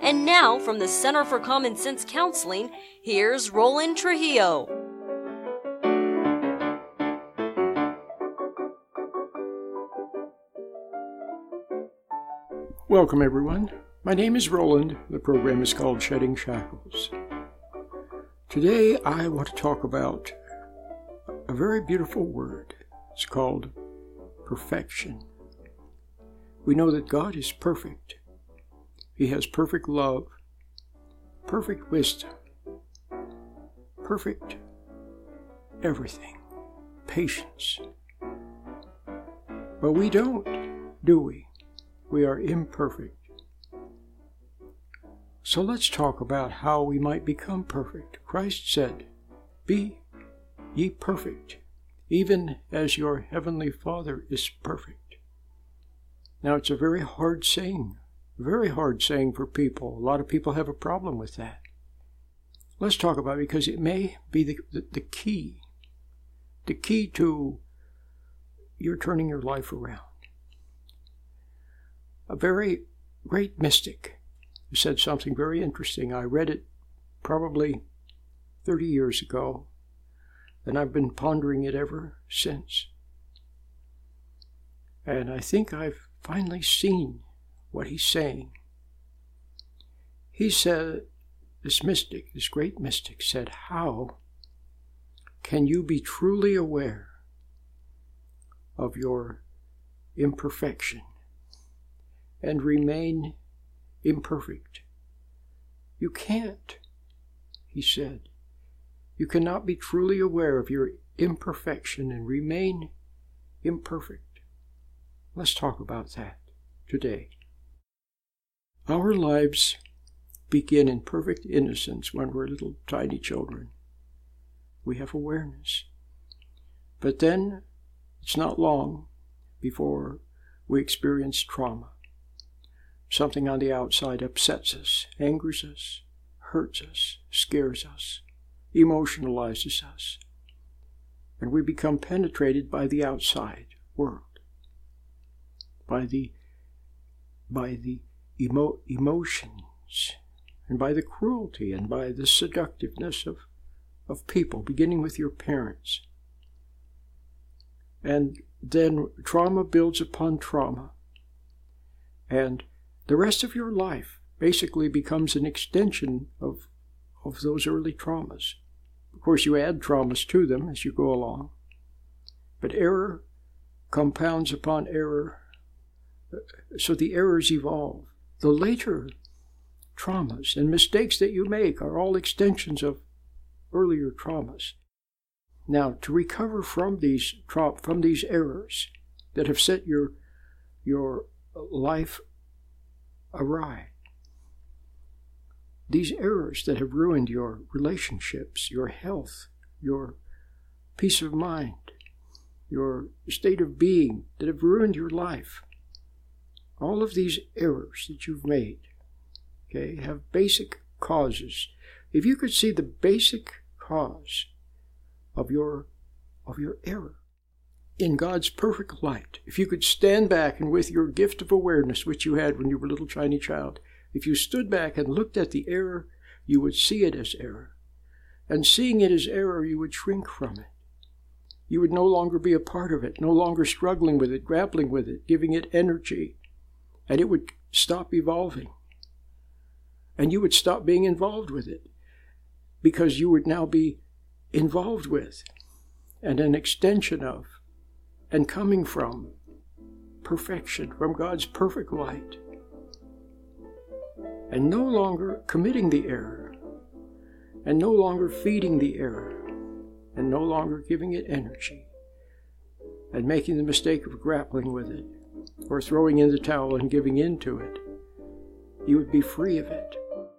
And now, from the Center for Common Sense Counseling, here's Roland Trujillo. Welcome, everyone. My name is Roland. The program is called Shedding Shackles. Today, I want to talk about a very beautiful word. It's called perfection. We know that God is perfect. He has perfect love, perfect wisdom, perfect everything, patience. But we don't, do we? We are imperfect. So let's talk about how we might become perfect. Christ said, "Be ye perfect, even as your heavenly Father is perfect." Now, it's a very hard saying for people. A lot of people have a problem with that. Let's talk about it because it may be the key to your turning your life around. A very great mystic said something very interesting. I read it probably 30 years ago, and I've been pondering it ever since. And I think I've finally seen what he's saying. He said, this great mystic said, how can you be truly aware of your imperfection and remain imperfect? You can't, he said. You cannot be truly aware of your imperfection and remain imperfect. Let's talk about that today. Our lives begin in perfect innocence when we're little tiny children. We have awareness. But then it's not long before we experience trauma. Something on the outside upsets us, angers us, hurts us, scares us, emotionalizes us, and we become penetrated by the outside world, by the emotions, and by the cruelty, and by the seductiveness of people, beginning with your parents. And then trauma builds upon trauma, and the rest of your life basically becomes an extension of those early traumas. Of course, you add traumas to them as you go along, but error compounds upon error, so the errors evolve. The later traumas and mistakes that you make are all extensions of earlier traumas. Now, to recover from these errors that have set your life awry, these errors that have ruined your relationships, your health, your peace of mind, your state of being, that have ruined your life, all of these errors that you've made, okay, have basic causes. If you could see the basic cause of your error in God's perfect light, if you could stand back and with your gift of awareness, which you had when you were a little tiny child, if you stood back and looked at the error, you would see it as error. And seeing it as error, you would shrink from it. You would no longer be a part of it, no longer struggling with it, grappling with it, giving it energy. And it would stop evolving. And you would stop being involved with it, because you would now be involved with and an extension of and coming from perfection, from God's perfect light, and no longer committing the error, and no longer feeding the error, and no longer giving it energy, and making the mistake of grappling with it, or throwing in the towel and giving in to it. You would be free of it.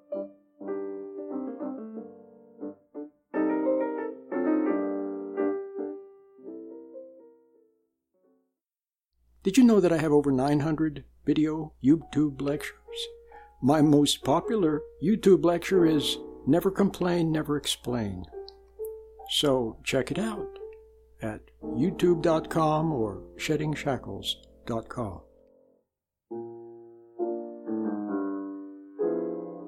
Did you know that I have over 900 video YouTube lectures? My most popular YouTube lecture is Never Complain, Never Explain. So check it out at youtube.com or sheddingshackles.com.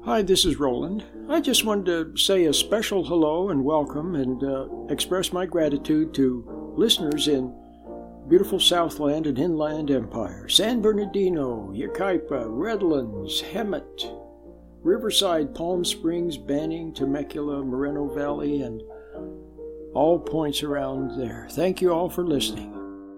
Hi, this is Roland. I just wanted to say a special hello and welcome and express my gratitude to listeners in beautiful Southland and Inland Empire, San Bernardino, Yucaipa, Redlands, Hemet, Riverside, Palm Springs, Banning, Temecula, Moreno Valley, and all points around there. Thank you all for listening.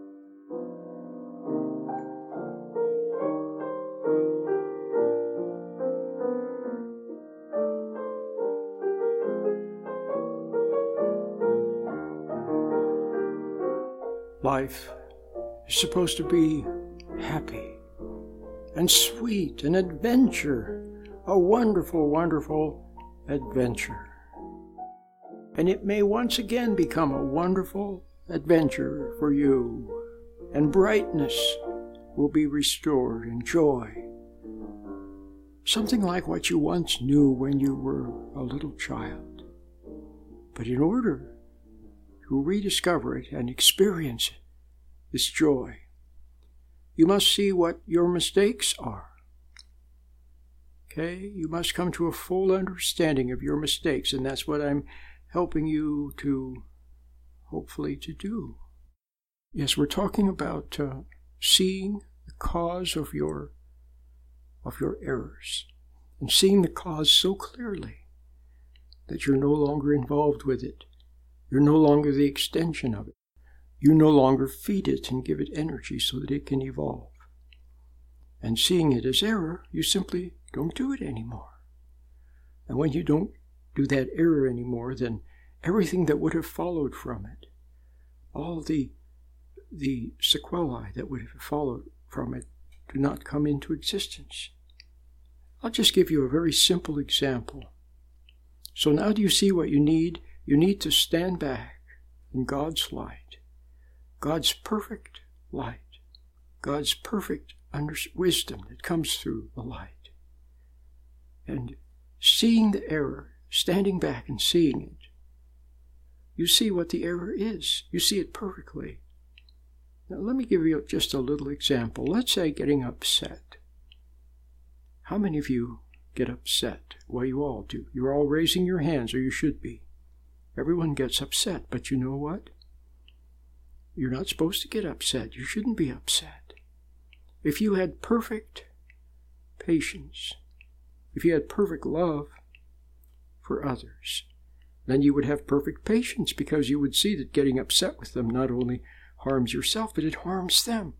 Life is supposed to be happy and sweet, an adventure, a wonderful, wonderful adventure. And it may once again become a wonderful adventure for you, and brightness will be restored and joy. Something like what you once knew when you were a little child. But in order to rediscover it and experience it, this joy, you must see what your mistakes are. Okay? You must come to a full understanding of your mistakes, and that's what I'm helping you to, hopefully, to do. Yes, we're talking about seeing the cause of your errors, and seeing the cause so clearly that you're no longer involved with it. You're no longer the extension of it. You no longer feed it and give it energy so that it can evolve. And seeing it as error, you simply don't do it anymore. And when you don't do that error anymore, then everything that would have followed from it, all the sequelae that would have followed from it, do not come into existence. I'll just give you a very simple example. So now do you see what you need? You need to stand back in God's light, God's perfect light, God's perfect wisdom that comes through the light. And seeing the error, standing back and seeing it, you see what the error is. You see it perfectly. Now let me give you just a little example. Let's say getting upset. How many of you get upset? Well, you all do. You're all raising your hands, or you should be. Everyone gets upset, but you know what? You're not supposed to get upset. You shouldn't be upset. If you had perfect patience, if you had perfect love for others, then you would have perfect patience, because you would see that getting upset with them not only harms yourself, but it harms them.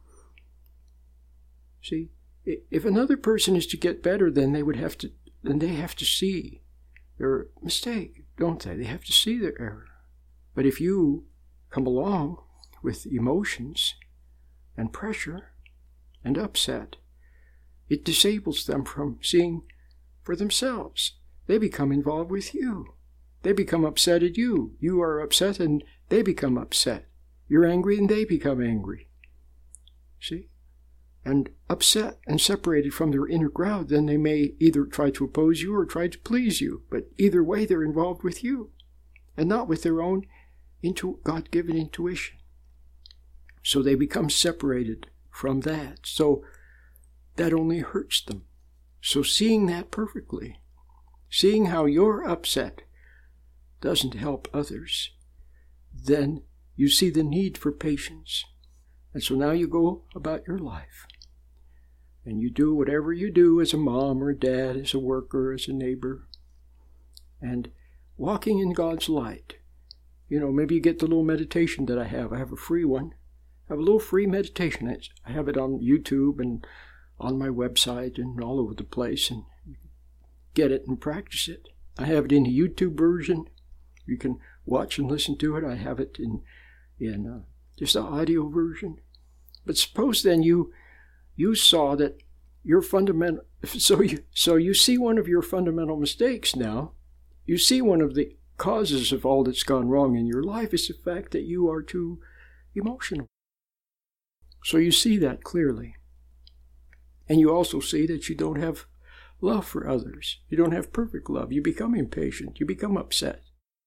See, if another person is to get better, then they have to see their mistake, don't they? They have to see their error. But if you come along with emotions and pressure and upset, it disables them from seeing for themselves. They become involved with you. They become upset at you. You are upset and they become upset. You're angry and they become angry. See? And upset and separated from their inner crowd, then they may either try to oppose you or try to please you. But either way, they're involved with you and not with their own God-given intuition. So they become separated from that. So that only hurts them. So seeing that perfectly, seeing how your upset doesn't help others, then you see the need for patience. And so now you go about your life. And you do whatever you do as a mom or a dad, as a worker, as a neighbor. And walking in God's light. You know, maybe you get the little meditation that I have. I have a free one. I have a little free meditation. I have it on YouTube and on my website and all over the place. And you can get it and practice it. I have it in a YouTube version. You can watch and listen to it. I have it in just an audio version. But suppose then you saw that your fundamental, so you see one of your fundamental mistakes now. You see one of the causes of all that's gone wrong in your life is the fact that you are too emotional. So you see that clearly. And you also see that you don't have love for others. You don't have perfect love. You become impatient. You become upset.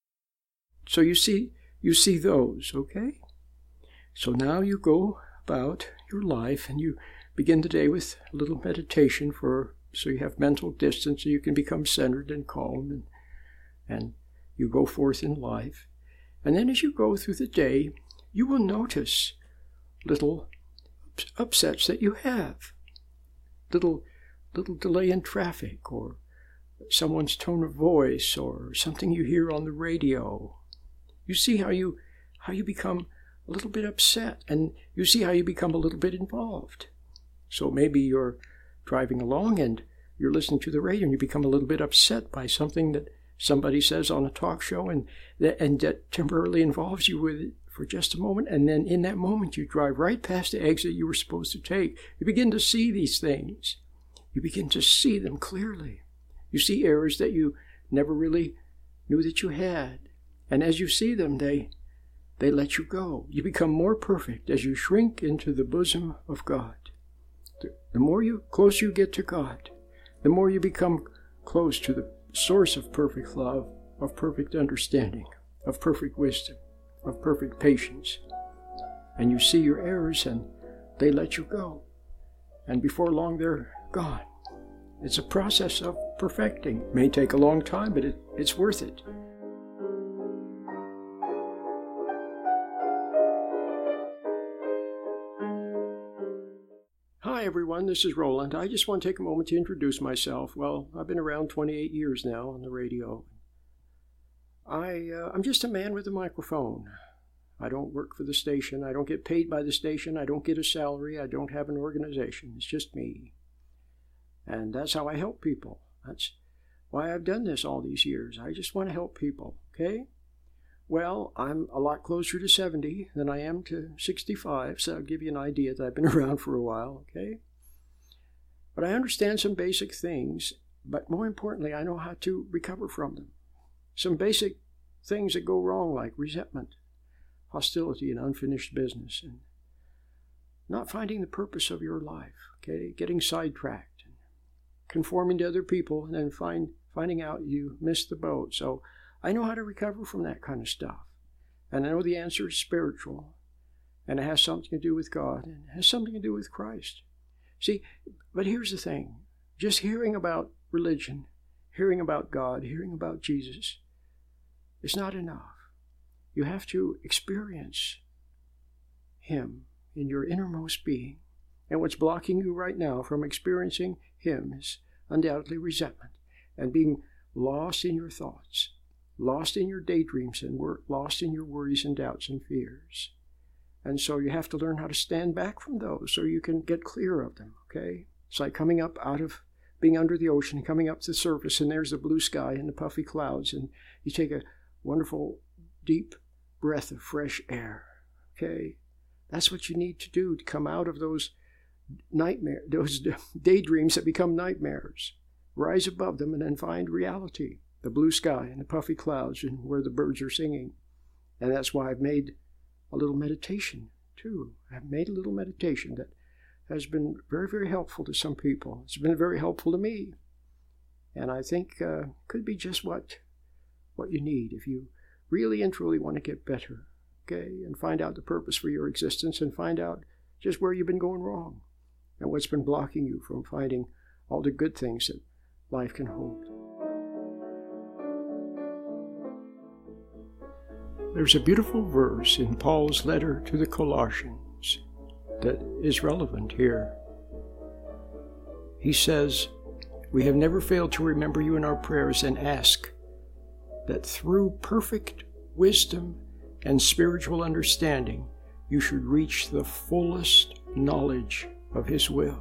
So you see those, okay? So now you go about your life and you begin the day with a little meditation for so you have mental distance, so you can become centered and calm, and you go forth in life. And then as you go through the day, you will notice little upsets that you have, little delay in traffic, or someone's tone of voice, or something you hear on the radio. You see how you become a little bit upset, and you see how you become a little bit involved. So maybe you're driving along and you're listening to the radio and you become a little bit upset by something that somebody says on a talk show, and that temporarily involves you with it for just a moment, and then in that moment you drive right past the exit you were supposed to take. You begin to see these things. You begin to see them clearly. You see errors that you never really knew that you had. And as you see them, they let you go. You become more perfect as you shrink into the bosom of God. The more closer you get to God, the more you become close to the source of perfect love, of perfect understanding, of perfect wisdom, of perfect patience. And you see your errors and they let you go. And before long they're gone. It's a process of perfecting. It may take a long time, but it's worth it. Hi everyone, this is Roland. I just want to take a moment to introduce myself. Well, I've been around 28 years now on the radio. I'm just a man with a microphone. I don't work for the station. I don't get paid by the station. I don't get a salary. I don't have an organization. It's just me. And that's how I help people. That's why I've done this all these years. I just want to help people, okay? Well, I'm a lot closer to 70 than I am to 65, so I'll give you an idea that I've been around for a while, okay? But I understand some basic things, but more importantly, I know how to recover from them. Some basic things that go wrong, like resentment, hostility, and unfinished business, and not finding the purpose of your life, okay? Getting sidetracked, and conforming to other people, and then finding out you missed the boat. So I know how to recover from that kind of stuff. And I know the answer is spiritual, and it has something to do with God, and it has something to do with Christ. See, but here's the thing. Just hearing about religion, hearing about God, hearing about Jesus, is not enough. You have to experience Him in your innermost being. And what's blocking you right now from experiencing Him is undoubtedly resentment and being lost in your thoughts, lost in your daydreams, and lost in your worries and doubts and fears. And so you have to learn how to stand back from those so you can get clear of them, okay? It's like coming up out of being under the ocean, coming up to the surface, and there's the blue sky and the puffy clouds, and you take a wonderful, deep breath of fresh air, okay? That's what you need to do to come out of those those daydreams that become nightmares. Rise above them and then find reality, the blue sky and the puffy clouds and where the birds are singing. And that's why I've made a little meditation, too. I've made a little meditation that has been very, very helpful to some people. It's been very helpful to me. And I think could be just what you need if you really and truly want to get better, okay? And find out the purpose for your existence and find out just where you've been going wrong and what's been blocking you from finding all the good things that life can hold. There's a beautiful verse in Paul's letter to the Colossians that is relevant here. He says, "We have never failed to remember you in our prayers and ask that through perfect wisdom and spiritual understanding you should reach the fullest knowledge of His will."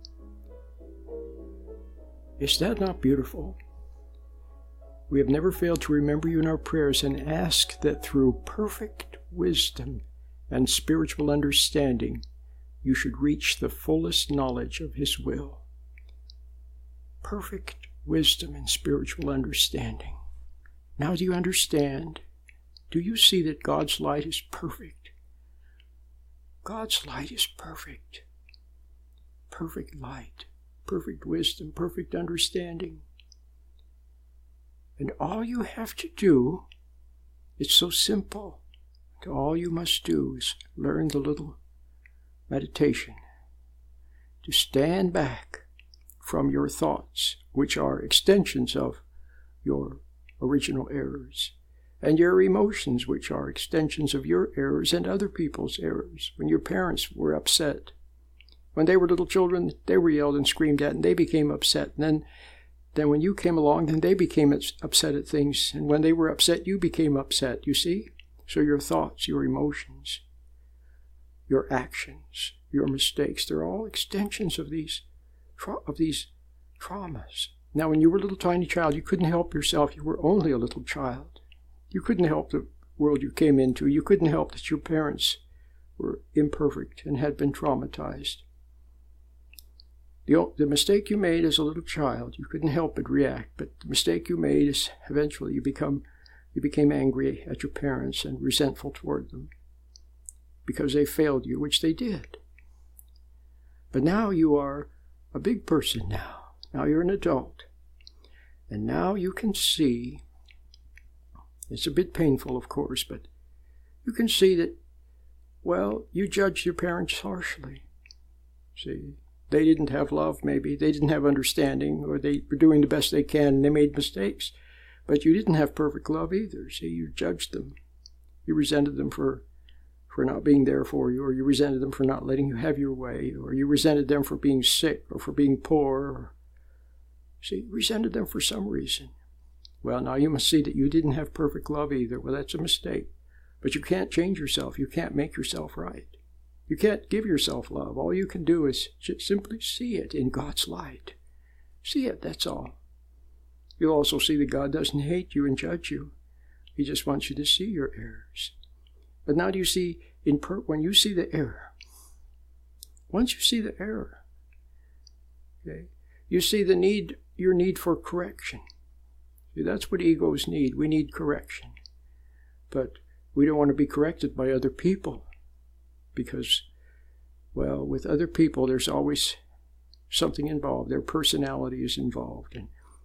Is that not beautiful? We have never failed to remember you in our prayers and ask that through perfect wisdom and spiritual understanding you should reach the fullest knowledge of His will. Perfect wisdom and spiritual understanding. Now do you understand? Do you see that God's light is perfect? God's light is perfect. Perfect light, perfect wisdom, perfect understanding. And all you have to do, it's so simple. All you must do is learn the little meditation to stand back from your thoughts, which are extensions of your original errors, and your emotions, which are extensions of your errors and other people's errors. When your parents were upset, when they were little children, they were yelled and screamed at, and they became upset. And then when you came along, then they became upset at things. And when they were upset, you became upset, you see? So your thoughts, your emotions, your actions, your mistakes, they're all extensions of these traumas. Now, when you were a little tiny child, you couldn't help yourself. You were only a little child. You couldn't help the world you came into. You couldn't help that your parents were imperfect and had been traumatized. The mistake you made as a little child, you couldn't help but react. But the mistake you made is eventually you became angry at your parents and resentful toward them because they failed you, which they did. But now you are a big person now. Now you're an adult. And now you can see, it's a bit painful, of course, but you can see that, well, you judged your parents harshly. See, they didn't have love, maybe. They didn't have understanding, or they were doing the best they can, and they made mistakes. But you didn't have perfect love either. See, you judged them. You resented them for not being there for you, or you resented them for not letting you have your way, or you resented them for being sick, or for being poor. See, you resented them for some reason. Well, now you must see that you didn't have perfect love either. Well, that's a mistake. But you can't change yourself. You can't make yourself right. You can't give yourself love. All you can do is just simply see it in God's light. See it, that's all. You'll also see that God doesn't hate you and judge you. He just wants you to see your errors. But now do you see, when you see the error, once you see the error, okay, you see your need for correction. See, that's what egos need. We need correction. But we don't want to be corrected by other people because, well, with other people, there's always something involved. Their personality is involved.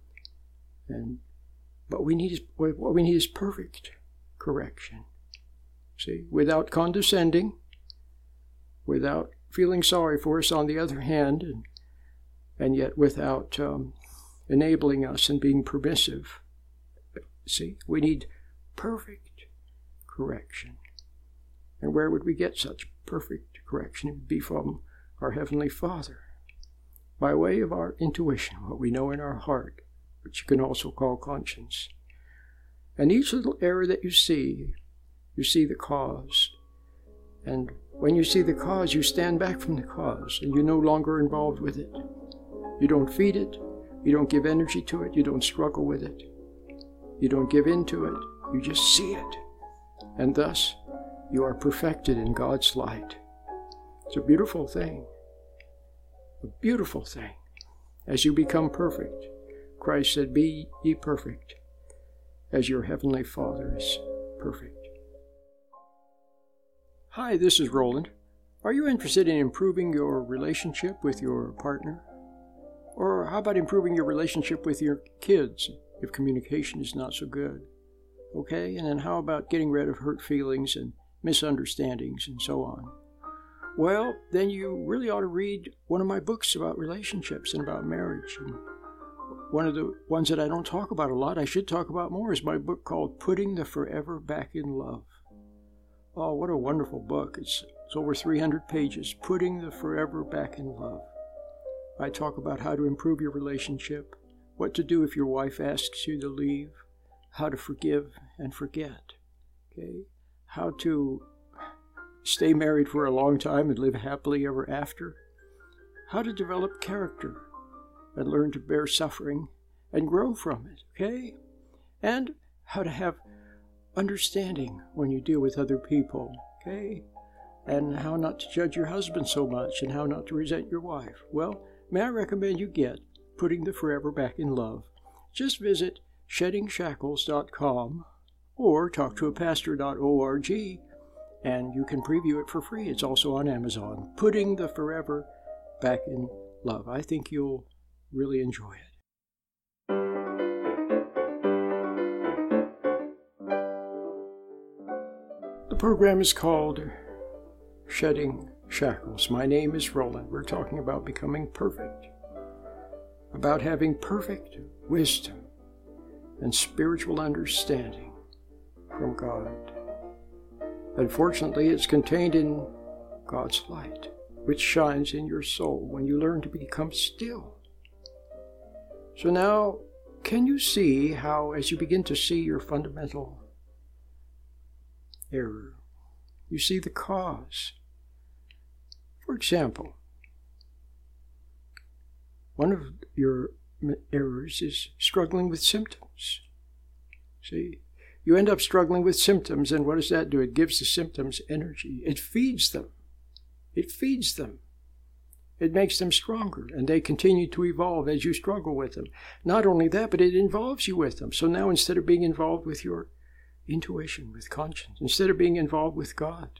But what we need is perfect correction. See, without condescending, without feeling sorry for us on the other hand, and yet without enabling us and being permissive. See, we need perfect correction. And where would we get such perfect correction? It would be from our Heavenly Father, by way of our intuition, what we know in our heart, which you can also call conscience. And each little error that you see the cause. And when you see the cause, you stand back from the cause, and you're no longer involved with it. You don't feed it. You don't give energy to it. You don't struggle with it. You don't give in to it. You just see it. And thus, you are perfected in God's light. It's a beautiful thing. A beautiful thing. As you become perfect, Christ said, "Be ye perfect, as your heavenly Father is perfect." Hi, this is Roland. Are you interested in improving your relationship with your partner? Or how about improving your relationship with your kids if communication is not so good? Okay, and then how about getting rid of hurt feelings and misunderstandings and so on? Well, then you really ought to read one of my books about relationships and about marriage. And one of the ones that I don't talk about a lot, I should talk about more, is my book called Putting the Forever Back in Love. Oh, what a wonderful book. It's over 300 pages, Putting the Forever Back in Love. I talk about how to improve your relationship, what to do if your wife asks you to leave, how to forgive and forget, okay? How to stay married for a long time and live happily ever after, how to develop character and learn to bear suffering and grow from it, okay? And how to have understanding when you deal with other people, okay? And how not to judge your husband so much and how not to resent your wife. Well, may I recommend you get Putting the Forever Back in Love. Just visit sheddingshackles.com or talktoapastor.org and you can preview it for free. It's also on Amazon. Putting the Forever Back in Love. I think you'll really enjoy it. The program is called Shedding Shackles. My name is Roland. We're talking about becoming perfect. about having perfect wisdom and spiritual understanding from God. Unfortunately, it's contained in God's light, which shines in your soul when you learn to become still. So now, can you see how, as you begin to see your fundamental error, you see the cause? For example, one of your errors is struggling with symptoms. See, you end up struggling with symptoms, and what does that do? It gives the symptoms energy. It feeds them. It feeds them. It makes them stronger, and they continue to evolve as you struggle with them. Not only that, but it involves you with them. So now, instead of being involved with your intuition, with conscience, instead of being involved with God,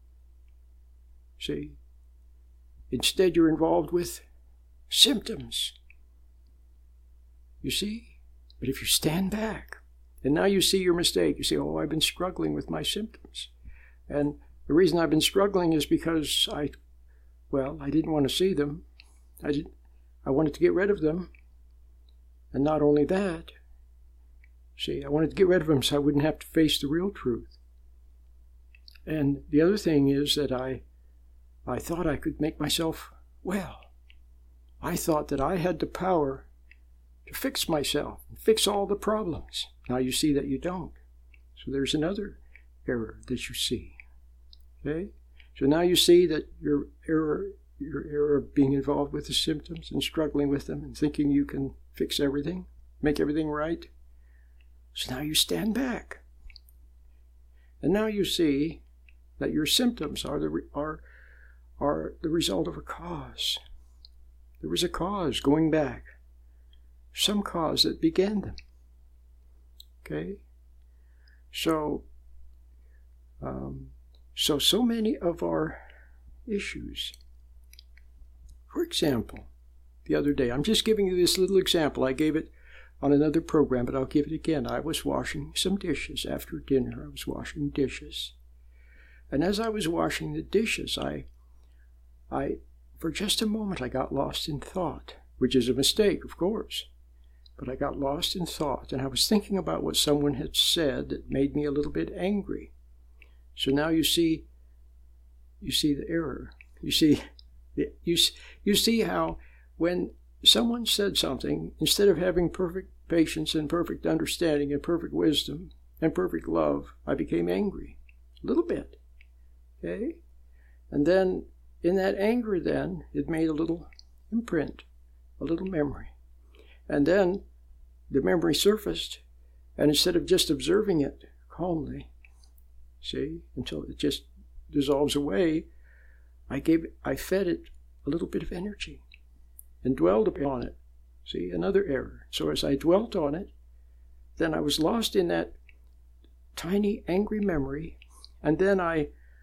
see, instead you're involved with symptoms. You see? But if you stand back, and now you see your mistake, you say, oh, I've been struggling with my symptoms. And the reason I've been struggling is because I didn't want to see them. I wanted to get rid of them. And not only that, see, I wanted to get rid of them so I wouldn't have to face the real truth. And the other thing is that I thought I could make myself well. I thought that I had the power to fix myself and fix all the problems. Now you see that you don't. So there's another error that you see. Okay? So now you see that your error of being involved with the symptoms and struggling with them and thinking you can fix everything, make everything right. So now you stand back. And now you see that your symptoms are the result of a cause. There was a cause going back. Some cause that began them. Okay? So many of our issues. For example, the other day, I'm just giving you this little example. I gave it on another program, but I'll give it again. I was washing some dishes after dinner. I was washing dishes. And as I was washing the dishes, I for just a moment, I got lost in thought, which is a mistake, of course. But I got lost in thought, and I was thinking about what someone had said that made me a little bit angry. So now you see the error. You see how when someone said something, instead of having perfect patience and perfect understanding and perfect wisdom and perfect love, I became angry. A little bit. Okay? And then in that anger then, it made a little imprint, a little memory. And then the memory surfaced, and instead of just observing it calmly, see, until it just dissolves away, I fed it a little bit of energy and dwelled upon it. See, another error. So as I dwelt on it, then I was lost in that tiny angry memory, and then I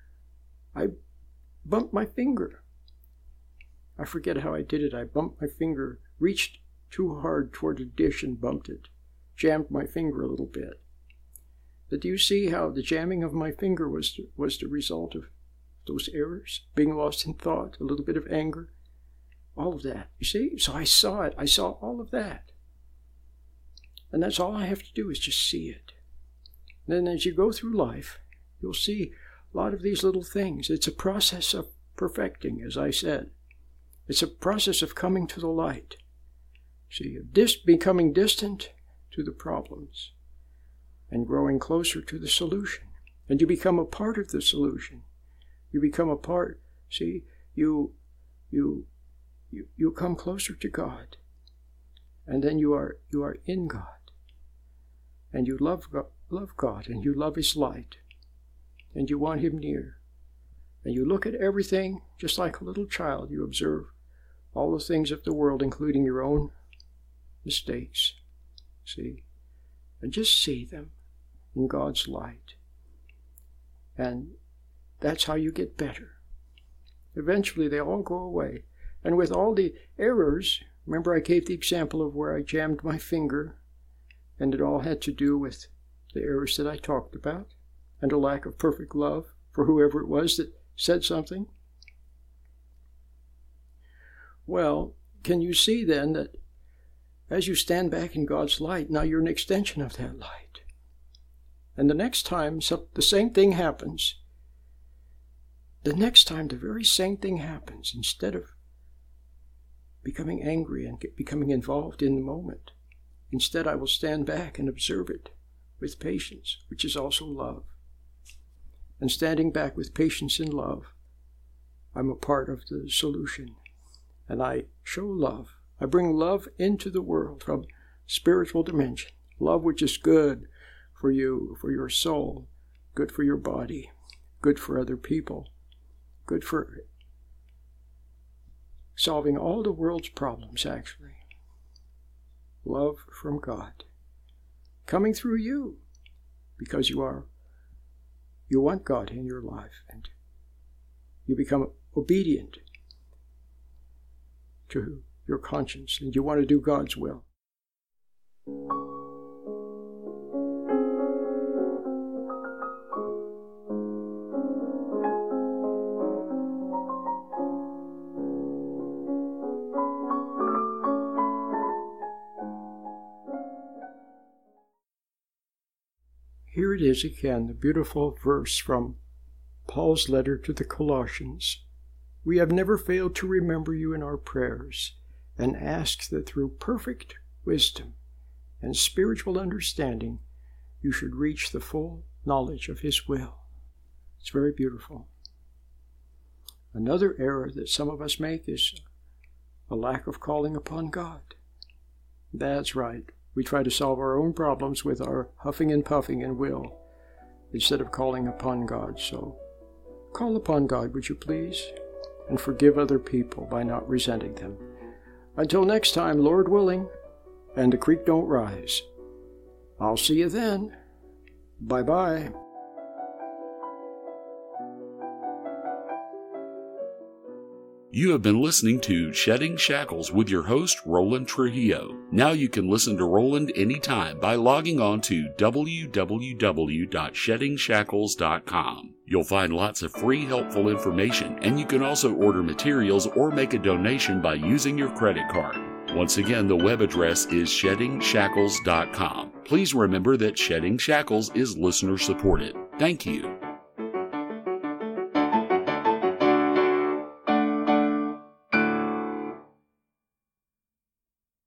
bumped my finger. I forget how I did it. I bumped my finger, reached too hard toward a dish and bumped it, jammed my finger a little bit. But do you see how the jamming of my finger was the result of those errors? Being lost in thought, a little bit of anger, all of that. You see? So I saw it. I saw all of that. And that's all I have to do is just see it. And then as you go through life, you'll see a lot of these little things. It's a process of perfecting, as I said. It's a process of coming to the light. See, becoming distant to the problems and growing closer to the solution. And you become a part of the solution. You become a part. See, you come closer to God. And then you are in God. And you love God, and you love His light. And you want Him near. And you look at everything just like a little child. You observe all the things of the world, including your own mistakes. See? And just see them in God's light. And that's how you get better. Eventually they all go away. And with all the errors, remember I gave the example of where I jammed my finger, and it all had to do with the errors that I talked about, and a lack of perfect love for whoever it was that said something. Well, can you see then that as you stand back in God's light, now you're an extension of that light. And the next time the same thing happens, the very same thing happens, instead of becoming angry and becoming involved in the moment, instead I will stand back and observe it with patience, which is also love. And standing back with patience and love, I'm a part of the solution. And I show love. I bring love into the world from spiritual dimension. Love which is good for you, for your soul, good for your body, good for other people, good for solving all the world's problems, actually. Love from God, coming through you, because you want God in your life, and you become obedient to your conscience, and you want to do God's will. Here it is again, the beautiful verse from Paul's letter to the Colossians. We have never failed to remember you in our prayers, and ask that through perfect wisdom and spiritual understanding, you should reach the full knowledge of His will. It's very beautiful. Another error that some of us make is a lack of calling upon God. That's right. We try to solve our own problems with our huffing and puffing and will, instead of calling upon God. So, call upon God, would you please? And forgive other people by not resenting them. Until next time, Lord willing, and the creek don't rise. I'll see you then. Bye-bye. You have been listening to Shedding Shackles with your host, Roland Trujillo. Now you can listen to Roland anytime by logging on to www.sheddingshackles.com. You'll find lots of free, helpful information, and you can also order materials or make a donation by using your credit card. Once again, the web address is sheddingshackles.com. Please remember that Shedding Shackles is listener-supported. Thank you.